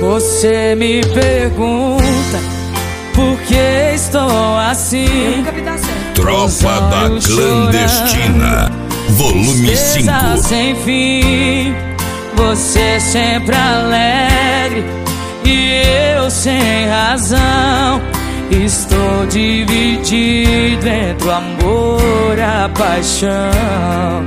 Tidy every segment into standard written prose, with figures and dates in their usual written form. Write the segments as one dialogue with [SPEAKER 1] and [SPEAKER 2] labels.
[SPEAKER 1] Você me pergunta por que estou assim.
[SPEAKER 2] Tropa da Clandestina, volume 5.
[SPEAKER 1] Sem fim, você sempre alegre e eu sem razão. Estou dividido entre o amor e a paixão.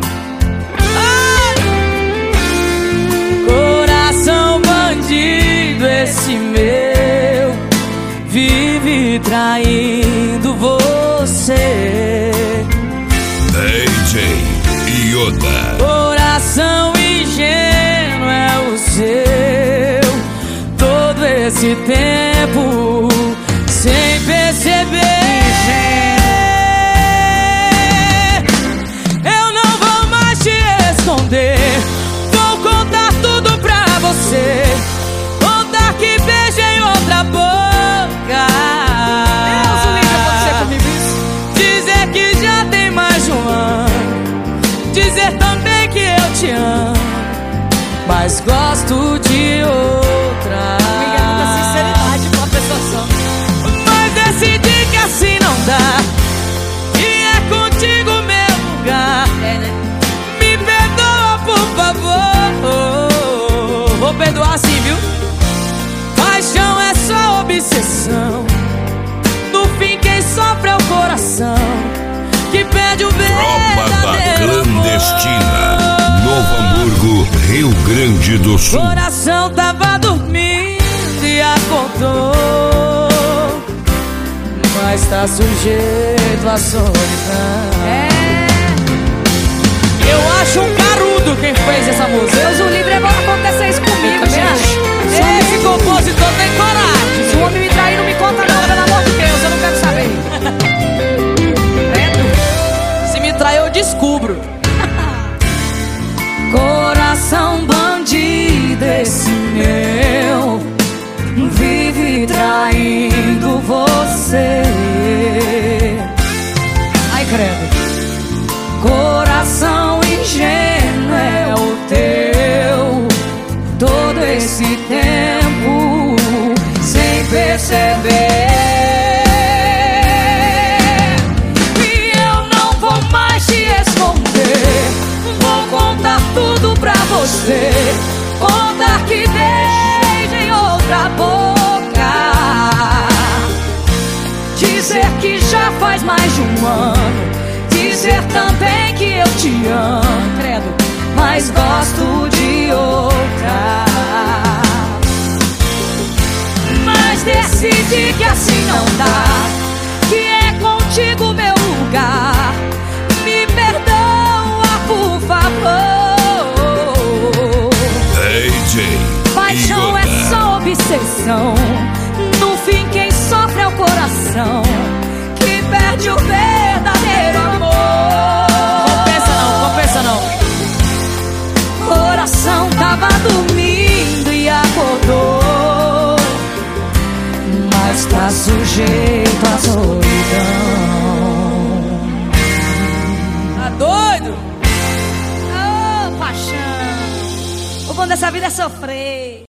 [SPEAKER 1] Coração bandido, esse meu vive traindo você.
[SPEAKER 2] DJ Yoda.
[SPEAKER 1] Coração ingênuo é o seu. Todo esse tempo sem perceber. Eu não vou mais te esconder. Vou contar tudo pra você. Contar que beijei outra boca.
[SPEAKER 3] Deus o livre, pode ser comigo isso.
[SPEAKER 1] Dizer que já tem mais de um ano. Dizer também que eu te amo, mas gosto de outra.
[SPEAKER 3] Obrigado da sinceridade com a pessoa só.
[SPEAKER 1] Mas decidi que assim não dá. E é contigo meu lugar.
[SPEAKER 3] Né?
[SPEAKER 1] Me perdoa, por favor. Vou perdoar sim, viu? Paixão é só obsessão. No fim quem sofre é o coração que pede o verdadeiro.
[SPEAKER 2] Tropa da Clandestina, Novo Hamburgo, Rio Grande do Sul.
[SPEAKER 1] Coração tava dormindo e acordou, mas tá sujeito à solidão. Eu acho um carudo quem fez essa música.
[SPEAKER 3] Deus o livre, é bom acontecer isso comigo, gente.
[SPEAKER 1] Esse compositor tem coragem.
[SPEAKER 3] Se o homem me trair, não me conta não, pelo amor de Deus, eu não quero saber.
[SPEAKER 1] Se me trair, eu descubro. Coração bandido, esse meu vive traindo você. Ai, credo. Coração ingênuo é o teu. Todo esse tempo sem perceber. E eu não vou mais te esconder. Vou contar tudo pra você. Contar que beijei outra boca. Dizer que já faz mais de um ano. Dizer também que eu te amo, credo, mas gosto de outra. Mas decidi que assim não dá. Que é contigo meu lugar. Me perdoa, por favor.
[SPEAKER 2] DJ
[SPEAKER 1] Paixão
[SPEAKER 2] Yoda.
[SPEAKER 1] é só obsessão. No fim quem sofre é o coração que perde o verdadeiro amor. Compensa não. Coração tava dormindo e acordou, mas tá sujeito à solidão. Tá doido?
[SPEAKER 3] Ô, paixão. O bom dessa vida é sofrer.